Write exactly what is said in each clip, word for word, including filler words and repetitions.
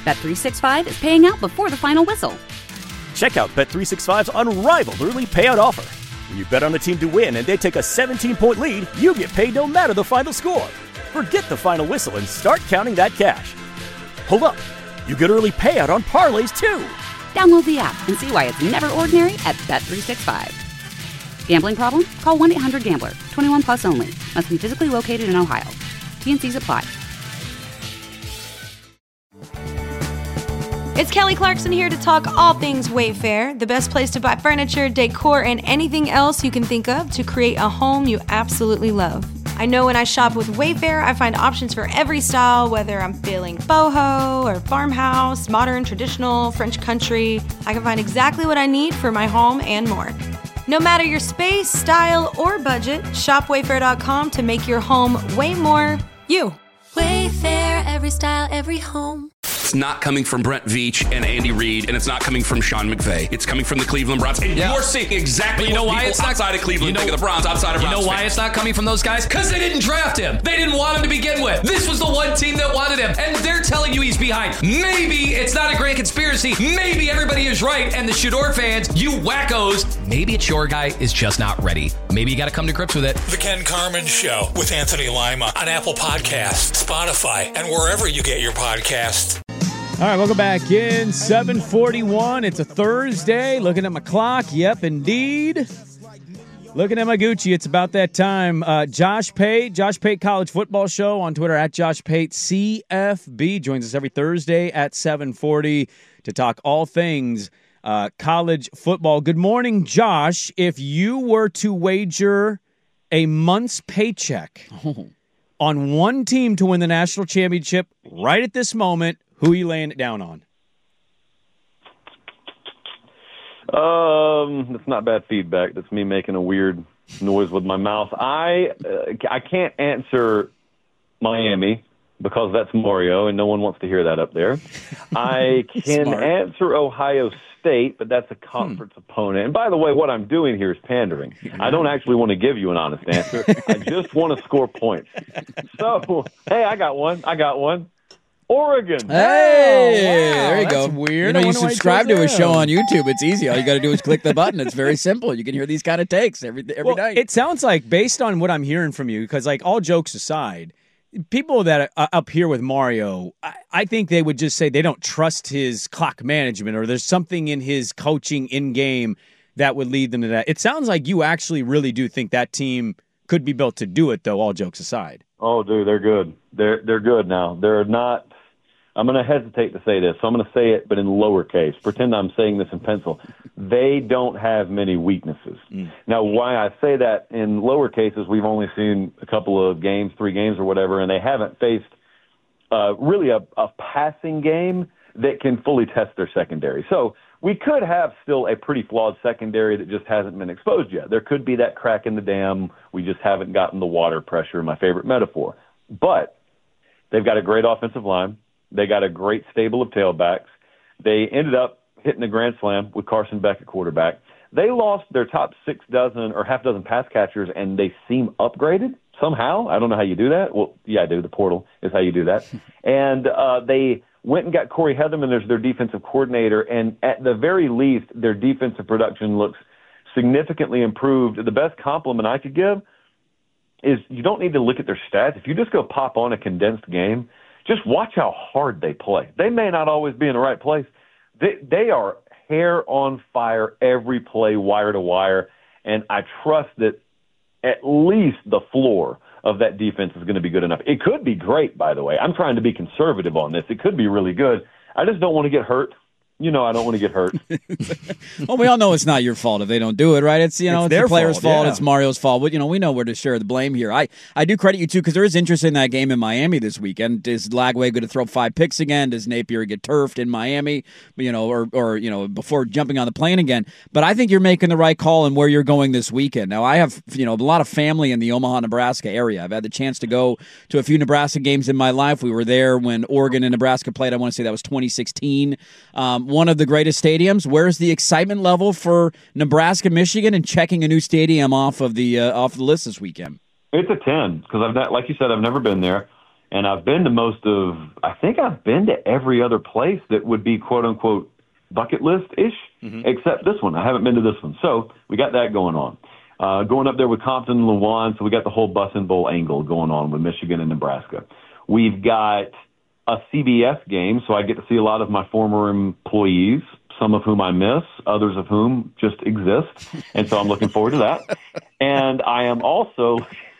Bet three sixty-five is paying out before the final whistle. Check out Bet three sixty-five's unrivaled early payout offer. When you bet on a team to win and they take a seventeen-point lead, you get paid no matter the final score. Forget the final whistle and start counting that cash. Hold up. You get early payout on parlays, too. Download the app and see why it's never ordinary at Bet three sixty-five. Gambling problem? Call one eight hundred gambler. twenty-one plus only. Must be physically located in Ohio. T N Cs apply. It's Kelly Clarkson here to talk all things Wayfair, the best place to buy furniture, decor, and anything else you can think of to create a home you absolutely love. I know when I shop with Wayfair, I find options for every style, whether I'm feeling boho or farmhouse, modern, traditional, French country. I can find exactly what I need for my home and more. No matter your space, style, or budget, shop wayfair dot com to make your home way more you. Wayfair, every style, every home. It's not coming from Brent Veach and Andy Reid, and it's not coming from Sean McVay. It's coming from the Cleveland Browns. And yeah. you're seeing exactly you know what why people it's outside not, of Cleveland you know, think of the Browns, outside of You Browns know why fans. it's not coming from those guys? Because they didn't draft him. They didn't want him to begin with. This was the one team that wanted him, and they're telling you he's behind. Maybe it's not a grand conspiracy. Maybe everybody is right, and the Shador fans, you wackos, maybe it's your guy is just not ready. Maybe you got to come to grips with it. The Ken Carman Show with Anthony Lima on Apple Podcasts, Spotify, and wherever you get your podcasts. All right, welcome back in. seven forty-one. It's a Thursday. Looking at my clock. Yep, indeed. Looking at my Gucci. It's about that time. Uh, Josh Pate, Josh Pate College Football Show on Twitter at Josh Pate C F B. Joins us every Thursday at seven forty to talk all things uh, college football. Good morning, Josh. If you were to wager a month's paycheck oh. on one team to win the national championship right at this moment, who are you laying it down on? Um, that's not bad feedback. That's me making a weird noise with my mouth. I uh, I can't answer Miami because that's Mario, and no one wants to hear that up there. I can Smart. answer Ohio State, but that's a conference hmm. opponent. And by the way, what I'm doing here is pandering. I don't actually want to give you an honest answer. I just want to score points. So, hey, I got one. I got one. Oregon. Hey, oh, wow, there you that's go. Weird. You know, you subscribe to a show on YouTube. It's easy. All you got to do is click the button. It's very simple. You can hear these kind of takes every every well, night. It sounds like, based on what I'm hearing from you, because like all jokes aside, people that are up here with Mario, I, I think they would just say they don't trust his clock management, or there's something in his coaching in game that would lead them to that. It sounds like you actually really do think that team could be built to do it, though. All jokes aside. Oh, dude, they're good. They're they're good now. They're not. I'm going to hesitate to say this, so I'm going to say it, but in lowercase. Pretend I'm saying this in pencil. They don't have many weaknesses. Mm. Now, why I say that in lowercase is we've only seen a couple of games, three games or whatever, and they haven't faced uh, really a, a passing game that can fully test their secondary. So we could have still a pretty flawed secondary that just hasn't been exposed yet. There could be that crack in the dam. We just haven't gotten the water pressure, my favorite metaphor. But they've got a great offensive line. They got a great stable of tailbacks. They ended up hitting a grand slam with Carson Beck at quarterback. They lost their top six dozen or half dozen pass catchers, and they seem upgraded somehow. I don't know how you do that. Well, yeah, I do. The portal is how you do that. and uh, they went and got Corey Heatherman as their defensive coordinator, and at the very least, their defensive production looks significantly improved. The best compliment I could give is you don't need to look at their stats. If you just go pop on a condensed game, just watch how hard they play. They may not always be in the right place. They, they are hair on fire every play, wire to wire, and I trust that at least the floor of that defense is going to be good enough. It could be great, by the way. I'm trying to be conservative on this. It could be really good. I just don't want to get hurt. You know I don't want to get hurt. Well, we all know it's not your fault if they don't do it, right? It's, you know, it's, it's the player's fault. fault. Yeah. It's Mario's fault. But, you know, we know where to share the blame here. I, I do credit you, too, because there is interest in that game in Miami this weekend. Is Lagway going to throw five picks again? Does Napier get turfed in Miami, you know, or, or, you know, before jumping on the plane again? But I think you're making the right call in where you're going this weekend. Now, I have, you know, a lot of family in the Omaha, Nebraska area. I've had the chance to go to a few Nebraska games in my life. We were there when Oregon and Nebraska played. I want to say that was twenty sixteen. Um, one of the greatest stadiums. Where's the excitement level for Nebraska, Michigan, and checking a new stadium off of the uh, off the list this weekend? It's a ten because I've not, like you said, I've never been there, And I've been to most of, I think I've been to every other place that would be quote unquote bucket list-ish, mm-hmm. except this one. I haven't been to this one. So we got that going on. Uh, going up there with Compton and Lewan, so we got the whole Bus and Bowl angle going on with Michigan and Nebraska. We've got a C B S game, so I get to see a lot of my former employees, some of whom I miss, others of whom just exist. And so I'm looking forward to that. And I am also,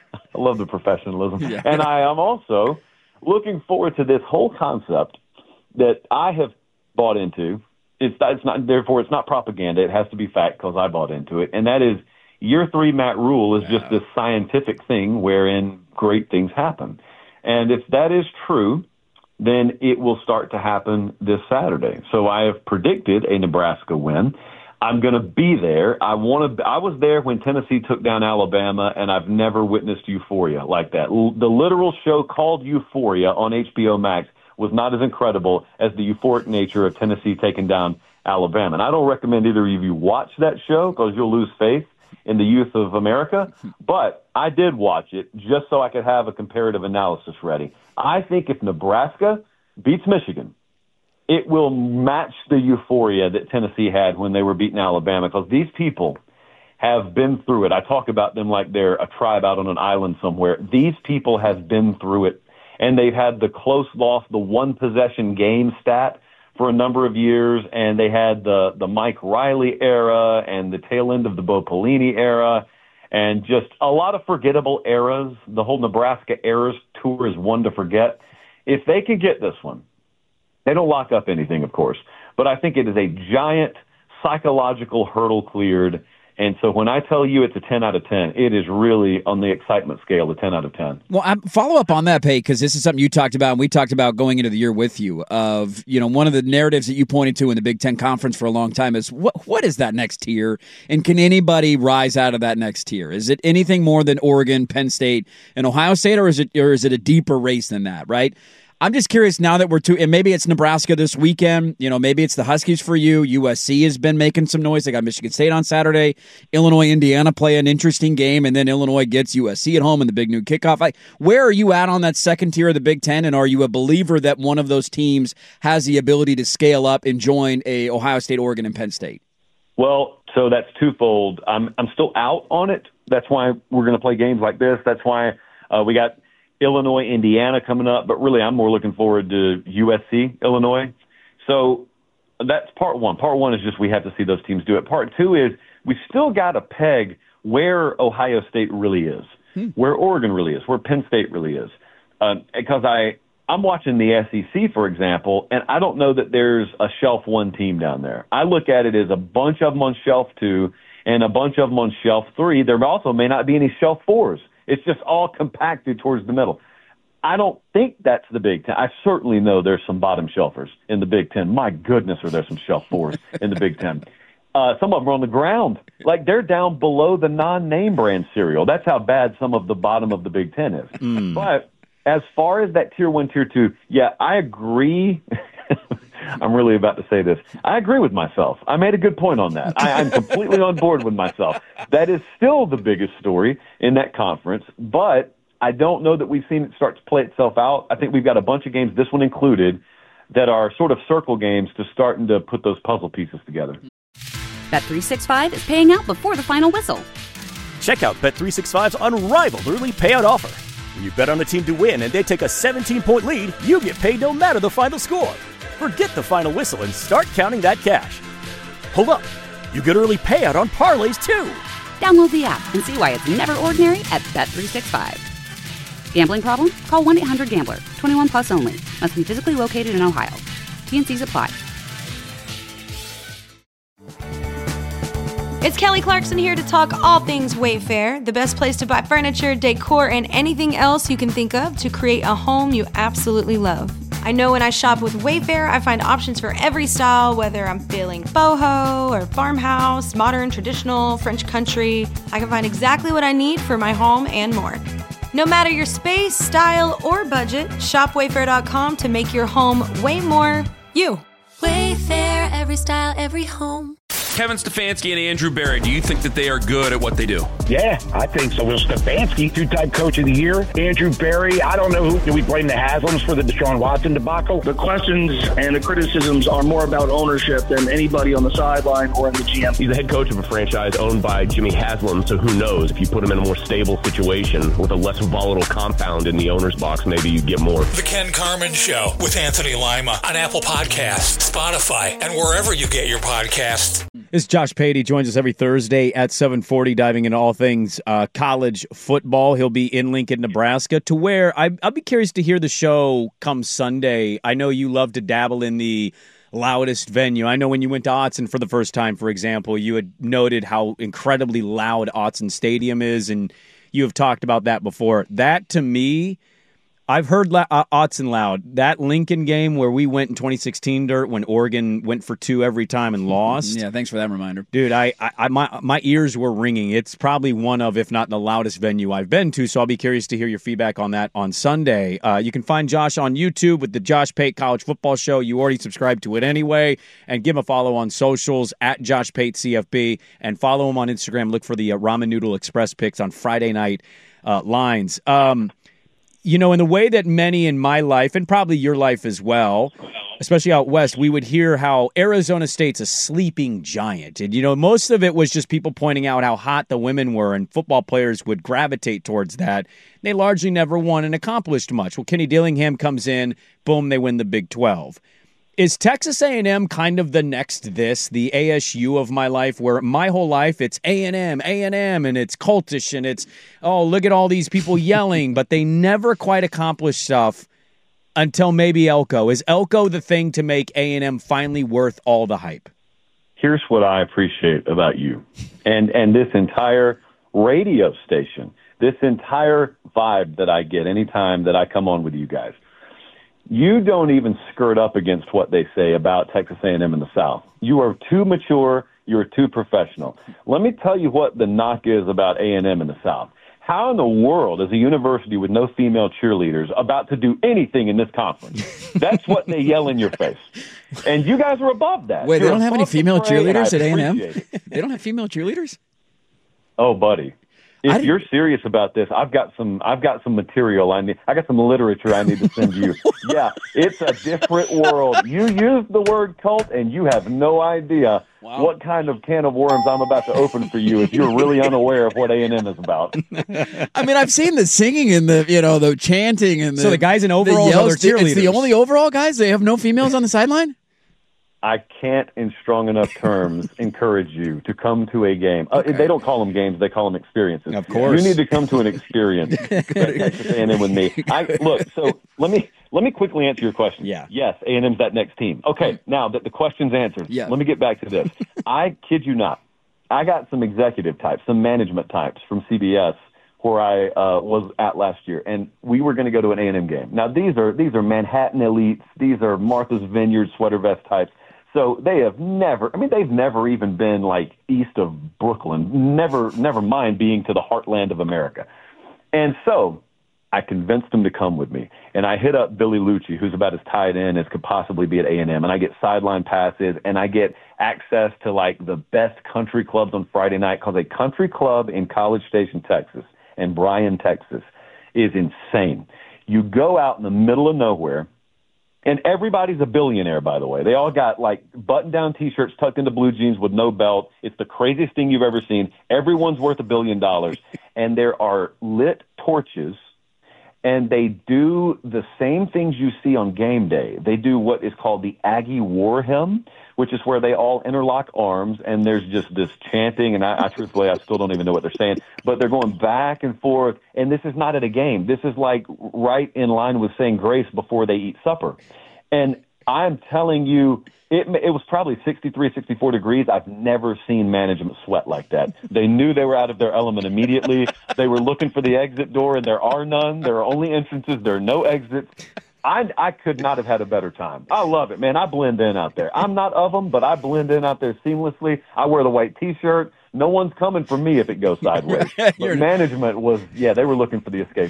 I love the professionalism, yeah. and I am also looking forward to this whole concept that I have bought into. It's, it's not, therefore, it's not propaganda. It has to be fact because I bought into it. And that is year three Matt Rule is yeah. just this scientific thing wherein great things happen. And if that is true, then it will start to happen this Saturday. So I have predicted a Nebraska win. I'm going to be there. I want to. I was there when Tennessee took down Alabama, and I've never witnessed euphoria like that. L- the literal show called Euphoria on H B O Max was not as incredible as the euphoric nature of Tennessee taking down Alabama. And I don't recommend either of you watch that show because you'll lose faith in the youth of America. But I did watch it just so I could have a comparative analysis ready. I think if Nebraska beats Michigan, it will match the euphoria that Tennessee had when they were beating Alabama because these people have been through it. I talk about them like they're a tribe out on an island somewhere. These people have been through it, and they've had the close loss, the one-possession game stat for a number of years, and they had the, the Mike Riley era and the tail end of the Bo Pelini era, and just a lot of forgettable eras. The whole Nebraska Eras tour is one to forget. If they can get this one, they don't lock up anything, of course, but I think it is a giant psychological hurdle cleared. And so when I tell you it's a ten out of ten, it is really on the excitement scale, a ten out of ten. Well, I follow up on that, Pate, because this is something you talked about, and we talked about going into the year with you, of, you know, one of the narratives that you pointed to in the Big Ten Conference for a long time is, what what is that next tier, and can anybody rise out of that next tier? Is it anything more than Oregon, Penn State, and Ohio State, or is it or is it a deeper race than that, right? I'm just curious now that we're two, and maybe it's Nebraska this weekend. You know, maybe it's the Huskies for you. U S C has been making some noise. They got Michigan State on Saturday. Illinois, Indiana play an interesting game, and then Illinois gets U S C at home in the big new kickoff. Like, where are you at on that second tier of the Big Ten, and are you a believer that one of those teams has the ability to scale up and join a Ohio State, Oregon, and Penn State? Well, so that's twofold. I'm I'm still out on it. That's why we're going to play games like this. That's why uh, we got Illinois, Indiana coming up, but really I'm more looking forward to U S C, Illinois. So that's part one. Part one is just we have to see those teams do it. Part two is we still got to peg where Ohio State really is, hmm. where Oregon really is, where Penn State really is. Uh, because I, I'm watching the S E C, for example, and I don't know that there's a shelf one team down there. I look at it as a bunch of them on shelf two and a bunch of them on shelf three. There also may not be any shelf fours. It's just all compacted towards the middle. I don't think that's the Big Ten. I certainly know there's some bottom shelfers in the Big Ten. My goodness, are there some shelf fours in the Big Ten. Uh, some of them are on the ground. Like, they're down below the non-name brand cereal. That's how bad some of the bottom of the Big Ten is. Mm. But as far as that tier one, tier two, yeah, I agree. I'm really about to say this. I agree with myself. I made a good point on that. I, I'm completely on board with myself. That is still the biggest story in that conference, but I don't know that we've seen it start to play itself out. I think we've got a bunch of games, this one included, that are sort of circle games to starting to put those puzzle pieces together. Bet three sixty-five is paying out before the final whistle. Check out Bet three sixty-five's unrivaled early payout offer. When you bet on a team to win and they take a seventeen-point lead, you get paid no matter the final score. Forget the final whistle and start counting that cash. Hold up. You get early payout on parlays, too. Download the app and see why it's never ordinary at Bet three sixty-five. Gambling problem? Call one eight hundred gambler. twenty-one plus only. Must be physically located in Ohio. T and C's apply. It's Kelly Clarkson here to talk all things Wayfair, the best place to buy furniture, decor, and anything else you can think of to create a home you absolutely love. I know when I shop with Wayfair, I find options for every style, whether I'm feeling boho or farmhouse, modern, traditional, French country. I can find exactly what I need for my home and more. No matter your space, style, or budget, shop wayfair dot com to make your home way more you. Wayfair, every style, every home. Kevin Stefanski and Andrew Berry, do you think that they are good at what they do? Yeah, I think so. Will Stefanski, two-time coach of the year. Andrew Berry, I don't know who. Do we blame the Haslams for the Deshaun Watson debacle? The questions and the criticisms are more about ownership than anybody on the sideline or in the G M. He's the head coach of a franchise owned by Jimmy Haslam, so who knows? If you put him in a more stable situation with a less volatile compound in the owner's box, maybe you get more. The Ken Carman Show with Anthony Lima on Apple Podcasts, Spotify, and wherever you get your podcasts. This is Josh Pate. He joins us every Thursday at seven forty, diving into all things uh, college football. He'll be in Lincoln, Nebraska, to where I, I'll be curious to hear the show come Sunday. I know you love to dabble in the loudest venue. I know when you went to Autzen for the first time, for example, you had noted how incredibly loud Autzen Stadium is, and you have talked about that before. That, to me, I've heard La- uh, Autzen loud. That Lincoln game where we went in twenty sixteen, Dirt, when Oregon went for two every time and lost. Yeah, thanks for that reminder. Dude, I, I, I my my ears were ringing. It's probably one of, if not the loudest venue I've been to, so I'll be curious to hear your feedback on that on Sunday. Uh, you can find Josh on YouTube with the Josh Pate College Football Show. You already subscribed to it anyway, and give him a follow on socials at Josh Pate C F B, and follow him on Instagram. Look for the uh, Ramen Noodle Express picks on Friday night uh, lines. Um You know, in the way that many in my life, and probably your life as well, especially out west, we would hear how Arizona State's a sleeping giant. And, you know, most of it was just people pointing out how hot the women were, and football players would gravitate towards that. They largely never won and accomplished much. Well, Kenny Dillingham comes in, boom, they win the Big twelve. Is Texas A and M kind of the next this, the A S U of my life, where my whole life it's A and M, A and M, and it's cultish, and it's, oh, look at all these people yelling, but they never quite accomplish stuff until maybe Elko. Is Elko the thing to make A and M finally worth all the hype? Here's what I appreciate about you and, and this entire radio station, this entire vibe that I get anytime that I come on with you guys. You don't even skirt up against what they say about Texas A and M in the South. You are too mature. You're too professional. Let me tell you what the knock is about A and M in the South. How in the world is a university with no female cheerleaders about to do anything in this conference? That's what they yell in your face. And you guys are above that. Wait, You're they don't have any female cheerleaders at A and M? it. They don't have female cheerleaders? Oh, buddy. If you're serious about this, I've got some. I've got some material. I need. I got some literature I need to send you. Yeah, it's a different world. You use the word cult, and you have no idea wow. what kind of can of worms I'm about to open for you if you're really unaware of what A and M is about. I mean, I've seen the singing and the you know the chanting and the, so the guys in overalls the are cheerleaders. It's the only overall guys. They have no females on the sideline. I can't, in strong enough terms, encourage you to come to a game. Okay. Uh, they don't call them games; they call them experiences. Of course, you need to come to an experience. Texas A and M with me. I, look, so let me let me quickly answer your question. Yeah. Yes, A and M's that next team. Okay, now that the question's answered, yeah. let me get back to this. I kid you not, I got some executive types, some management types from C B S where I uh, was at last year, and we were going to go to an A and M game. Now these are these are Manhattan elites. These are Martha's Vineyard sweater vest types. So they have never, I mean, they've never even been like east of Brooklyn, never, never mind being to the heartland of America. And so I convinced them to come with me. And I hit up Billy Lucci, who's about as tied in as could possibly be at A and M. And I get sideline passes and I get access to like the best country clubs on Friday night, because a country club in College Station, Texas, and Bryan, Texas, is insane. You go out in the middle of nowhere. And everybody's a billionaire, by the way. They all got, like, button-down T-shirts tucked into blue jeans with no belt. It's the craziest thing you've ever seen. Everyone's worth a billion dollars. And there are lit torches, and they do the same things you see on game day. They do what is called the Aggie War Hymn, which is where they all interlock arms, and there's just this chanting, and I, I truthfully, I still don't even know what they're saying, but they're going back and forth, and this is not at a game. This is like right in line with saying grace before they eat supper. And I'm telling you, it, it was probably sixty-three, sixty-four degrees. I've never seen management sweat like that. They knew they were out of their element immediately. They were looking for the exit door, and there are none. There are only entrances. There are no exits. I, I could not have had a better time. I love it, man. I blend in out there. I'm not of them, but I blend in out there seamlessly. I wear the white T-shirt. No one's coming for me if it goes sideways. But management was, yeah, they were looking for the escape route.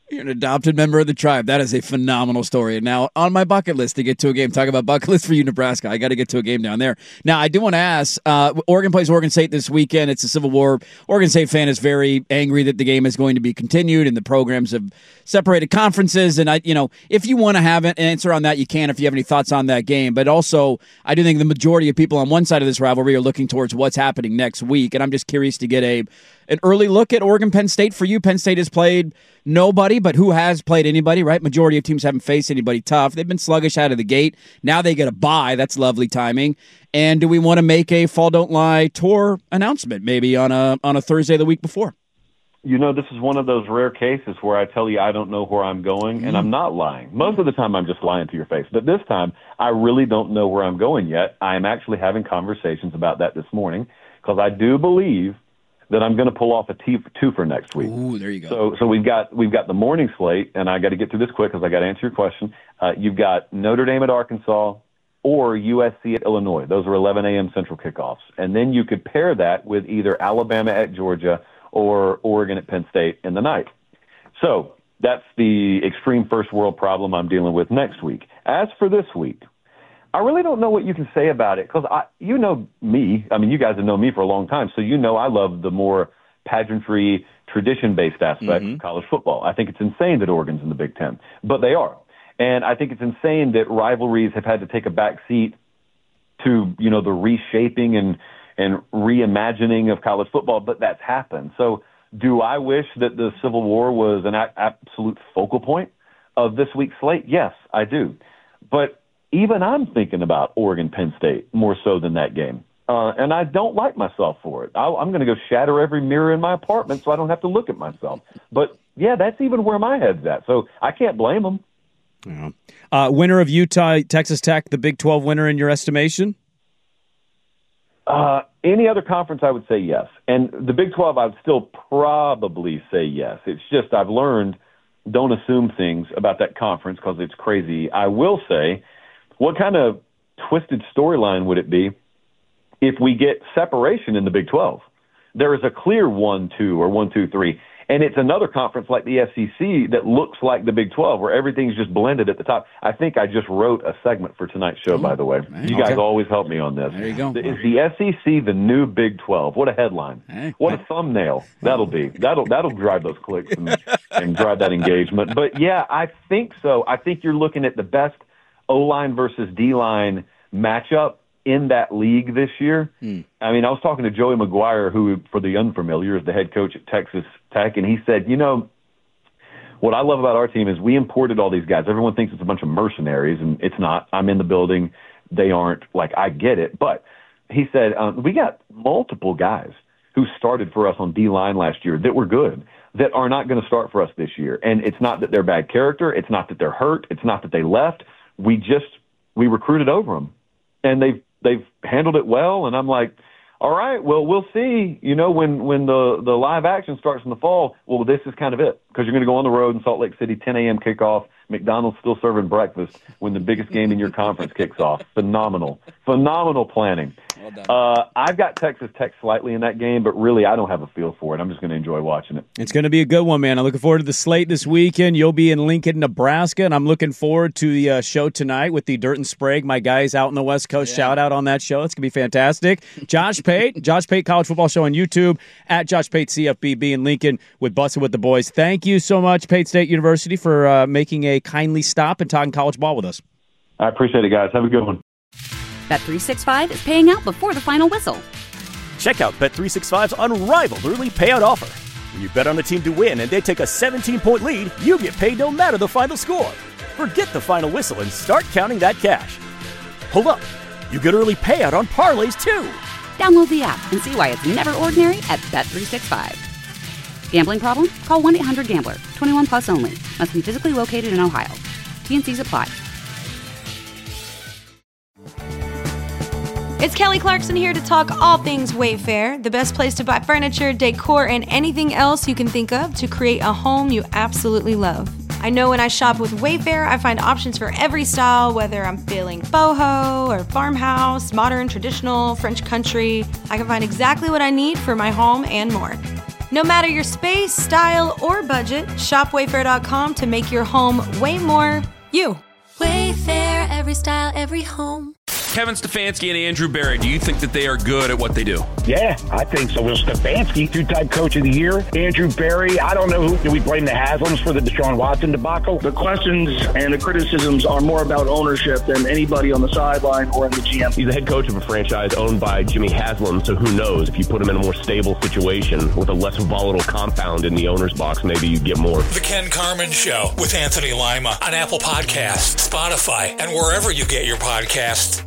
You're an adopted member of the tribe. That is a phenomenal story. And now on my bucket list to get to a game. Talk about bucket list for you, Nebraska. I got to get to a game down there. Now, I do want to ask, uh, Oregon plays Oregon State this weekend. It's a Civil War. Oregon State fan is very angry that the game is going to be continued and the programs have separated conferences. And, I, you know, if you want to have an answer on that, you can if you have any thoughts on that game. But also, I do think the majority of people on one side of this rivalry are looking towards what's happening next week. And I'm just curious to get a an early look at Oregon-Penn State for you. Penn State has played nobody, but who has played anybody, right? Majority of teams haven't faced anybody tough. They've been sluggish out of the gate. Now they get a bye. That's lovely timing. And do we want to make a Fall Don't Lie tour announcement maybe on a on a Thursday the week before? You know, this is one of those rare cases where I tell you I don't know where I'm going, and I'm not lying. Most of the time I'm just lying to your face. But this time, I really don't know where I'm going yet. I am actually having conversations about that this morning because I do believe that I'm going to pull off a t- twofer next week. Ooh, there you go. So, so we've got we've got the morning slate, and I got to get through this quick because I got to answer your question. Uh, you've got Notre Dame at Arkansas or U S C at Illinois. Those are eleven a.m. Central kickoffs, and then you could pair that with either Alabama at Georgia or Oregon at Penn State in the night. So that's the extreme first world problem I'm dealing with next week. As for this week, I really don't know what you can say about it because I, you know me. I mean, you guys have known me for a long time, so you know I love the more pageantry, tradition-based aspect mm-hmm. of college football. I think it's insane that Oregon's in the Big Ten, but they are. And I think it's insane that rivalries have had to take a back seat to, you know, the reshaping and, and reimagining of college football, but that's happened. So do I wish that the Civil War was an a- absolute focal point of this week's slate? Yes, I do. But even I'm thinking about Oregon-Penn State more so than that game. Uh, and I don't like myself for it. I, I'm going to go shatter every mirror in my apartment so I don't have to look at myself. But, yeah, that's even where my head's at. So I can't blame them. Yeah. Uh, winner of Utah, Texas Tech, the Big twelve winner in your estimation? Uh, any other conference, I would say yes. And the Big twelve, I would still probably say yes. It's just I've learned don't assume things about that conference because it's crazy. I will say, what kind of twisted storyline would it be if we get separation in the Big twelve? There is a clear one two or one two three, and it's another conference like the S E C that looks like the Big twelve where everything's just blended at the top. I think I just wrote a segment for tonight's show, oh, by the way. Man. You guys okay. always help me on this. There you go. Is the S E C the new Big twelve? What a headline. Hey. What a thumbnail that'll be. That'll that'll drive those clicks and, and drive that engagement. But, yeah, I think so. I think you're looking at the best O-line versus D-line matchup in that league this year. Hmm. I mean, I was talking to Joey McGuire, who, for the unfamiliar, is the head coach at Texas Tech, and he said, you know, what I love about our team is we imported all these guys. Everyone thinks it's a bunch of mercenaries, and it's not. I'm in the building. They aren't. Like, I get it. But he said, um, we got multiple guys who started for us on D-line last year that were good, that are not going to start for us this year. And it's not that they're bad character. It's not that they're hurt. It's not that they left. We just we recruited over them, and they've they've handled it well. And I'm like, all right, well, we'll see. You know, when when the the live action starts in the fall, well, this is kind of it because you're going to go on the road in Salt Lake City, ten a.m. kickoff. McDonald's still serving breakfast when the biggest game in your conference kicks off. Phenomenal, phenomenal planning. Well done. Uh, I've got Texas Tech slightly in that game, but really I don't have a feel for it. I'm just going to enjoy watching it. It's going to be a good one, man. I'm looking forward to the slate this weekend. You'll be in Lincoln, Nebraska, and I'm looking forward to the uh, show tonight with the Dirt and Sprague, my guys out in the West Coast. Yeah. Shout out on that show. It's going to be fantastic. Josh Pate, Josh Pate College Football Show on YouTube, at Josh Pate C F B B in Lincoln with Bussin' with the Boys. Thank you so much, Pate State University, for uh, making a kindly stop and talking college ball with us. I appreciate it, guys. Have a good one. Bet three sixty-five is paying out before the final whistle. Check out Bet three sixty-five's unrivaled early payout offer. When you bet on a team to win and they take a seventeen-point lead, you get paid no matter the final score. Forget the final whistle and start counting that cash. Hold up. You get early payout on parlays, too. Download the app and see why it's never ordinary at Bet three sixty-five. Gambling problem? Call one eight hundred gambler. twenty-one plus only. Must be physically located in Ohio. T N Cs apply. It's Kelly Clarkson here to talk all things Wayfair, the best place to buy furniture, decor, and anything else you can think of to create a home you absolutely love. I know when I shop with Wayfair, I find options for every style, whether I'm feeling boho or farmhouse, modern, traditional, French country. I can find exactly what I need for my home and more. No matter your space, style, or budget, shop wayfair dot com to make your home way more you. Wayfair, every style, every home. Kevin Stefanski and Andrew Berry, do you think that they are good at what they do? Yeah, I think so. Will Stefanski, two-time coach of the year. Andrew Berry, I don't know who. Do we blame the Haslams for the Deshaun Watson debacle? The questions and the criticisms are more about ownership than anybody on the sideline or in the G M. He's the head coach of a franchise owned by Jimmy Haslam, so who knows? If you put him in a more stable situation with a less volatile compound in the owner's box, maybe you get more. The Ken Carman Show with Anthony Lima on Apple Podcasts, Spotify, and wherever you get your podcasts.